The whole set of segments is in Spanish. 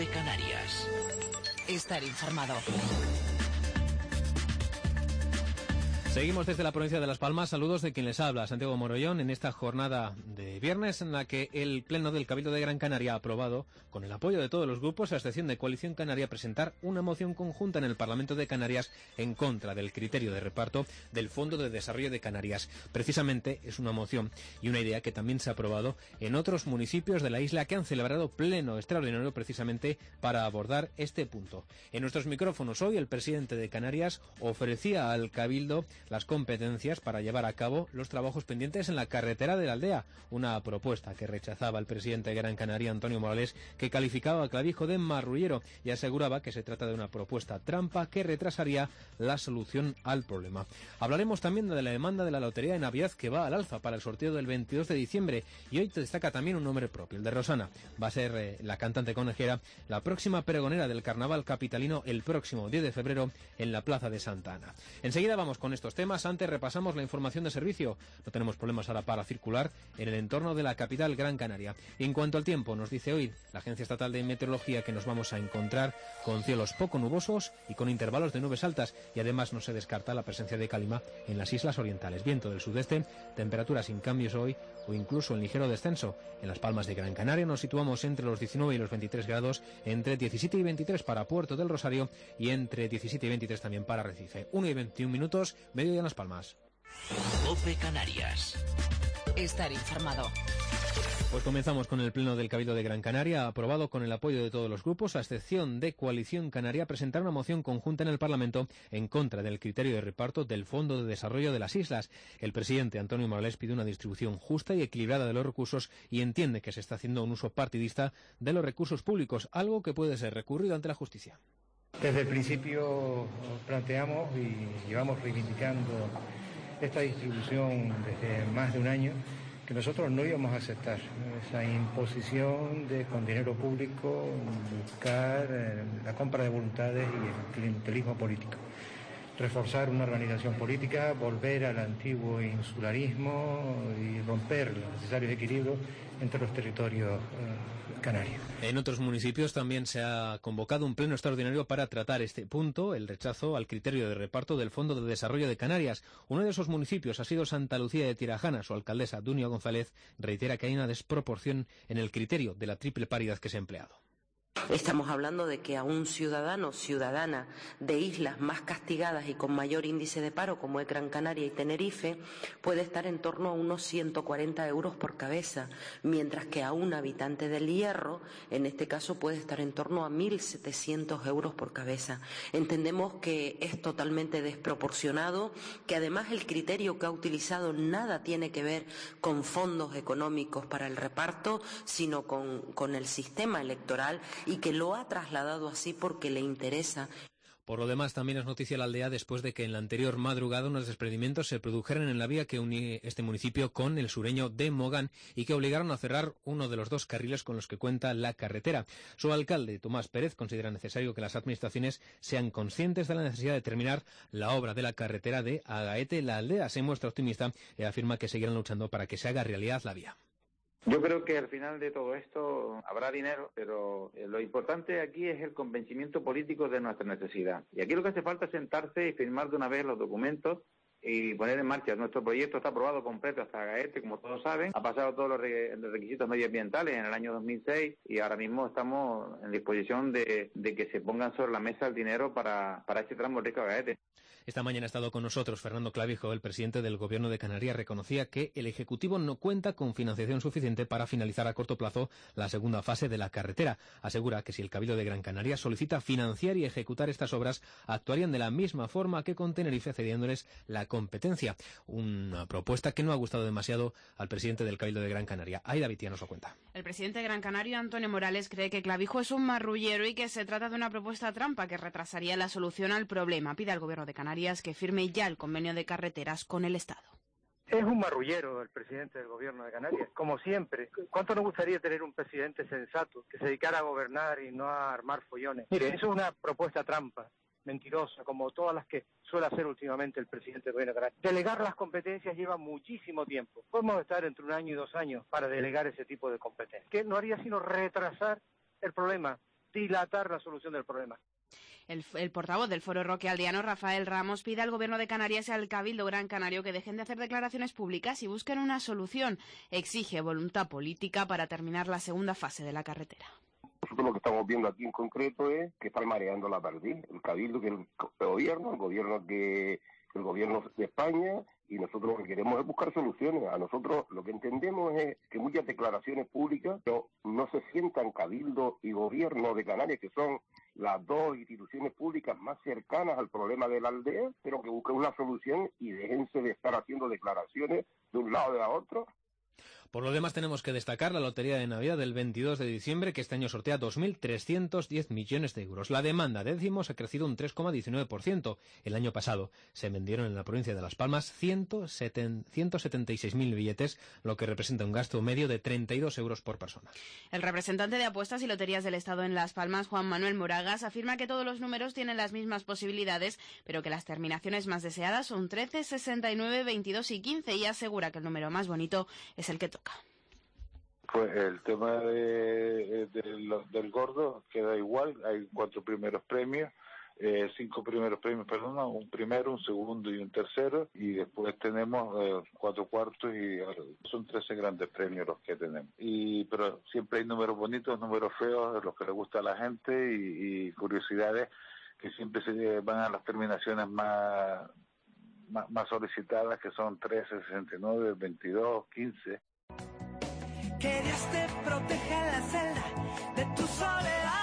COPE Canarias. Estar informado. Seguimos desde la provincia de Las Palmas. Saludos de quien les habla, Santiago Morollón, en esta jornada de viernes en la que el Pleno del Cabildo de Gran Canaria ha aprobado, con el apoyo de todos los grupos, a excepción de Coalición Canaria, presentar una moción conjunta en el Parlamento de Canarias en contra del criterio de reparto del Fondo de Desarrollo de Canarias. Precisamente es una moción y una idea que también se ha aprobado en otros municipios de la isla que han celebrado pleno extraordinario precisamente para abordar este punto. En nuestros micrófonos hoy el presidente de Canarias ofrecía al Cabildo las competencias para llevar a cabo los trabajos pendientes en la carretera de la aldea, una propuesta que rechazaba el presidente de Gran Canaria, Antonio Morales, que calificaba a Clavijo de marrullero y aseguraba que se trata de una propuesta trampa que retrasaría la solución al problema. Hablaremos también de la demanda de la Lotería de Navidad que va al alza para el sorteo del 22 de diciembre y hoy destaca también un nombre propio, el de Rosana. Va a ser la cantante conejera, la próxima pregonera del carnaval capitalino el próximo 10 de febrero en la Plaza de Santa Ana. Enseguida vamos con estos temas. Antes repasamos la información de servicio. No tenemos problemas ahora para circular en el entorno de la capital Gran Canaria. Y en cuanto al tiempo, nos dice hoy la Agencia Estatal de Meteorología que nos vamos a encontrar con cielos poco nubosos y con intervalos de nubes altas, y además no se descarta la presencia de calima en las islas orientales. Viento del sudeste, temperaturas sin cambios hoy o incluso en ligero descenso. En Las Palmas de Gran Canaria nos situamos entre los 19 y los 23 grados, entre 17 y 23 para Puerto del Rosario y entre 17 y 23 también para Recife. 1 y 21 minutos, mediodía en Las Palmas. COPE Canarias. Estar informado. Pues comenzamos con el Pleno del Cabildo de Gran Canaria, aprobado con el apoyo de todos los grupos, a excepción de Coalición Canaria, presentar una moción conjunta en el Parlamento en contra del criterio de reparto del Fondo de Desarrollo de las Islas. El presidente Antonio Morales pide una distribución justa y equilibrada de los recursos y entiende que se está haciendo un uso partidista de los recursos públicos, algo que puede ser recurrido ante la justicia. Desde el principio planteamos y llevamos reivindicando esta distribución desde más de un año, que nosotros no íbamos a aceptar esa imposición de con dinero público buscar la compra de voluntades y el clientelismo político. Reforzar una organización política, volver al antiguo insularismo y romper los necesarios equilibrios entre los territorios canarios. En otros municipios también se ha convocado un pleno extraordinario para tratar este punto, el rechazo al criterio de reparto del Fondo de Desarrollo de Canarias. Uno de esos municipios ha sido Santa Lucía de Tirajana. Su alcaldesa, Dunia González, reitera que hay una desproporción en el criterio de la triple paridad que se ha empleado. Estamos hablando de que a un ciudadano o ciudadana de islas más castigadas y con mayor índice de paro, como es Gran Canaria y Tenerife, puede estar en torno a unos 140 euros por cabeza, mientras que a un habitante del Hierro, en este caso, puede estar en torno a 1.700 euros por cabeza. Entendemos que es totalmente desproporcionado, que además el criterio que ha utilizado nada tiene que ver con fondos económicos para el reparto, sino con el sistema electoral, y que lo ha trasladado así porque le interesa. Por lo demás, también es noticia la aldea después de que en la anterior madrugada unos desprendimientos se produjeran en la vía que une este municipio con el sureño de Mogán y que obligaron a cerrar uno de los dos carriles con los que cuenta la carretera. Su alcalde, Tomás Pérez, considera necesario que las administraciones sean conscientes de la necesidad de terminar la obra de la carretera de Agaete. La aldea se muestra optimista y afirma que seguirán luchando para que se haga realidad la vía. Yo creo que al final de todo esto habrá dinero, pero lo importante aquí es el convencimiento político de nuestra necesidad. Y aquí lo que hace falta es sentarse y firmar de una vez los documentos y poner en marcha. Nuestro proyecto está aprobado completo hasta Agaete, como todos saben. Ha pasado todos los requisitos medioambientales en el año 2006 y ahora mismo estamos en disposición de que se pongan sobre la mesa el dinero para este tramo rico Agaete. Esta mañana ha estado con nosotros Fernando Clavijo, el presidente del Gobierno de Canarias. Reconocía que el Ejecutivo no cuenta con financiación suficiente para finalizar a corto plazo la segunda fase de la carretera. Asegura que si el Cabildo de Gran Canaria solicita financiar y ejecutar estas obras, actuarían de la misma forma que con Tenerife, cediéndoles la competencia. Una propuesta que no ha gustado demasiado al presidente del Cabildo de Gran Canaria. Aida Vitia nos lo cuenta. El presidente de Gran Canaria, Antonio Morales, cree que Clavijo es un marrullero y que se trata de una propuesta trampa que retrasaría la solución al problema. Pide al Gobierno de Canarias que firme ya el convenio de carreteras con el Estado. Es un marrullero el presidente del Gobierno de Canarias, como siempre. ¿Cuánto nos gustaría tener un presidente sensato que se dedicara a gobernar y no a armar follones? Mire, eso es una propuesta trampa, mentirosa, como todas las que suele hacer últimamente el presidente del Gobierno de Canarias. Delegar las competencias lleva muchísimo tiempo. Podemos estar entre 1 año y 2 años para delegar ese tipo de competencias. Que no haría sino retrasar el problema. dilatar la solución del problema. El portavoz del Foro Roque Aldeano, Rafael Ramos, pide al Gobierno de Canarias y al Cabildo Gran Canario que dejen de hacer declaraciones públicas y busquen una solución. Exige voluntad política para terminar la segunda fase de la carretera. Nosotros lo que estamos viendo aquí en concreto es que están mareando la perdiz, el Cabildo, que el gobierno de España, y nosotros lo que queremos es buscar soluciones. A nosotros lo que entendemos es que muchas declaraciones públicas no se sientan Cabildo y Gobierno de Canarias, que son las dos instituciones públicas más cercanas al problema de la aldea, pero que busquen una solución y déjense de estar haciendo declaraciones de un lado o de otro. Por lo demás, tenemos que destacar la Lotería de Navidad del 22 de diciembre, que este año sortea 2.310 millones de euros. La demanda de décimos ha crecido un 3,19%. El año pasado se vendieron en la provincia de Las Palmas 176.000 billetes, lo que representa un gasto medio de 32 euros por persona. El representante de Apuestas y Loterías del Estado en Las Palmas, Juan Manuel Moragas, afirma que todos los números tienen las mismas posibilidades, pero que las terminaciones más deseadas son 13, 69, 22 y 15, y asegura que el número más bonito es el que toca. Pues el tema del gordo queda igual, hay 5 primeros premios, un primero, un segundo y un tercero, y después tenemos 4 cuartos y son 13 grandes premios los que tenemos. Pero siempre hay números bonitos, números feos, los que le gusta a la gente y curiosidades que siempre se van a las terminaciones más solicitadas, que son 13, 69, 22, 15. Que Dios te proteja en la celda de tu soledad.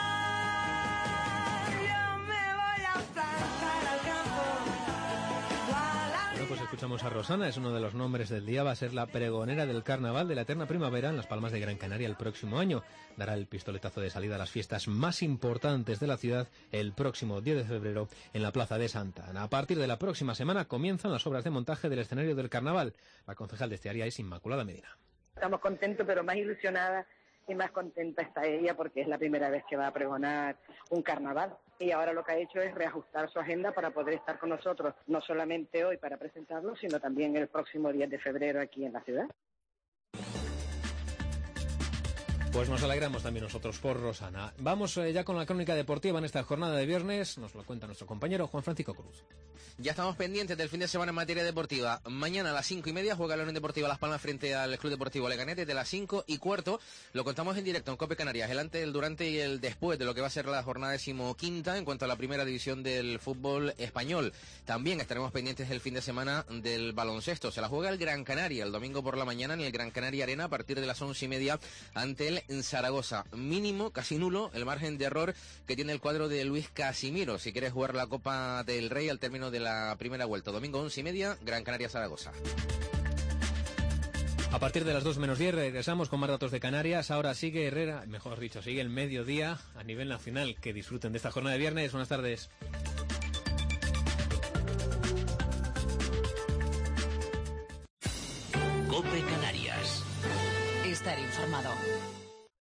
Yo me voy a plantar al campo. Bueno, pues escuchamos a Rosana, es uno de los nombres del día, va a ser la pregonera del Carnaval de la Eterna Primavera en Las Palmas de Gran Canaria el próximo año. Dará el pistoletazo de salida a las fiestas más importantes de la ciudad el próximo 10 de febrero en la Plaza de Santa Ana. A partir de la próxima semana comienzan las obras de montaje del escenario del Carnaval. La concejal de este área es Inmaculada Medina. Estamos contentos, pero más ilusionada y más contenta está ella porque es la primera vez que va a pregonar un carnaval. Y ahora lo que ha hecho es reajustar su agenda para poder estar con nosotros, no solamente hoy para presentarlo, sino también el próximo 10 de febrero aquí en la ciudad. Pues nos alegramos también nosotros por Rosana. Vamos ya con la crónica deportiva en esta jornada de viernes. Nos lo cuenta nuestro compañero Juan Francisco Cruz. Ya estamos pendientes del fin de semana en materia deportiva. Mañana a las 5:30 juega la Unión Deportiva Las Palmas frente al Club Deportivo Leganés. Desde las 5:15 lo contamos en directo en COPE Canarias. El antes, el durante y el después de lo que va a ser la jornada 15ª en cuanto a la primera división del fútbol español. También estaremos pendientes el fin de semana del baloncesto. Se la juega el Gran Canaria el domingo por la mañana en el Gran Canaria Arena a partir de las 11:30 ante el Zaragoza. Mínimo, casi nulo, el margen de error que tiene el cuadro de Luis Casimiro si quiere jugar la Copa del Rey al término de la primera vuelta. Domingo 11:30, Gran Canaria Zaragoza. A partir de las 2:10 regresamos con más datos de Canarias. Ahora sigue Herrera, mejor dicho, sigue el mediodía a nivel nacional. Que disfruten de esta jornada de viernes. Buenas tardes. COPE Canarias. Estar informado.